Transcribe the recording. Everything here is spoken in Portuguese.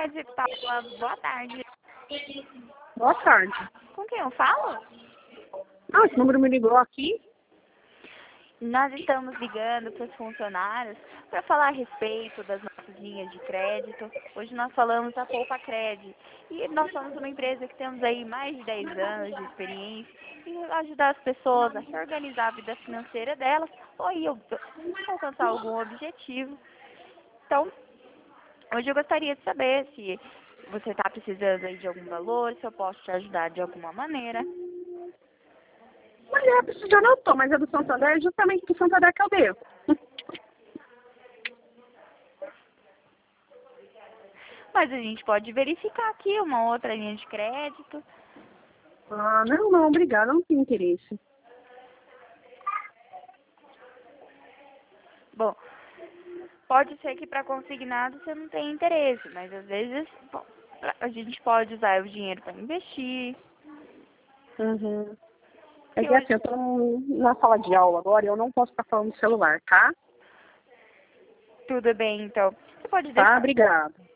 Crédito, Paula. Boa tarde. Boa tarde. Com quem eu falo? Ah, esse número me ligou aqui. Nós estamos ligando para os funcionários para falar a respeito das nossas linhas de crédito. Hoje nós falamos da Poupa Cred. E nós somos uma empresa que temos aí mais de 10 anos de experiência em ajudar as pessoas a reorganizar a vida financeira delas ou aí alcançar algum objetivo. Então, hoje eu gostaria de saber se você está precisando aí de algum valor, se eu posso te ajudar de alguma maneira. Mulher, precisando eu tô, mas é do Santander, é justamente do Santander que eu devo. Mas a gente pode verificar aqui uma outra linha de crédito. Ah, não, obrigada, não tenho interesse. Bom, pode ser que para consignado você não tenha interesse, mas às vezes bom, a gente pode usar o dinheiro para investir. Uhum. É Que que hoje, assim, eu tô na sala de aula agora e eu não posso ficar falando no celular, tá? tudo bem, então. Você pode Tá, deixar. obrigada.